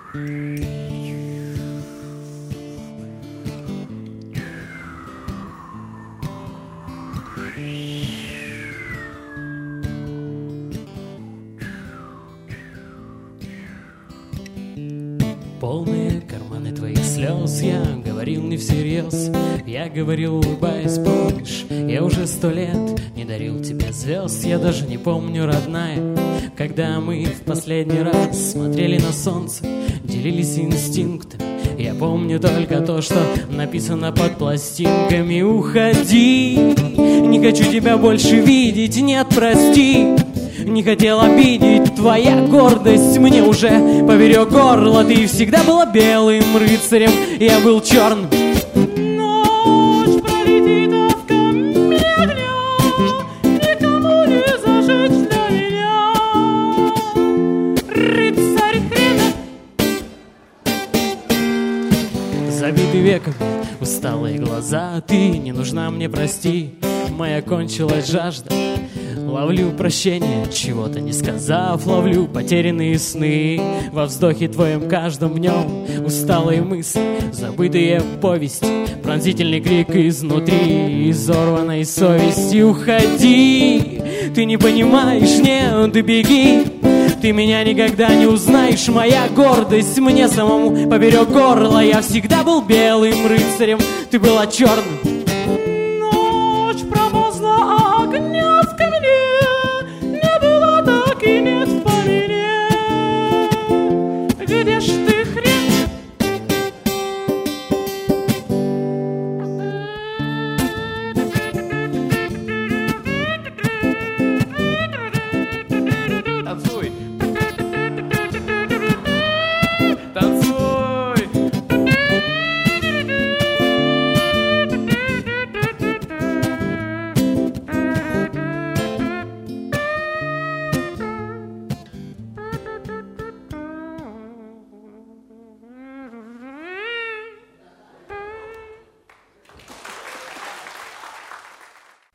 Полные карманы твоих слез, я говорил не всерьез, я говорил, улыбаясь, помнишь, я уже 100 лет не дарил тебе звезд, я даже не помню, родная, когда мы в последний раз смотрели на солнце, делились инстинктами. Я помню только то, что написано под пластинками. Уходи, не хочу тебя больше видеть, нет, прости. Не хотел обидеть, твоя гордость мне уже поперек горла. Ты всегда была белым рыцарем, я был черным. Ночь пролетит, а в камине огня никому не зажечь для меня. Рыцарь хрена. Забитый веком, усталые глаза, ты не нужна мне, прости. Моя кончилась жажда. Ловлю прощение, чего-то не сказав, ловлю потерянные сны. Во вздохе твоем каждом днем усталые мысли, забытые повести, пронзительный крик изнутри, изорванной совести. Уходи, ты не понимаешь, нет, ты беги. Ты меня никогда не узнаешь, моя гордость мне самому поперек горла. Я всегда был белым рыцарем, ты была черным.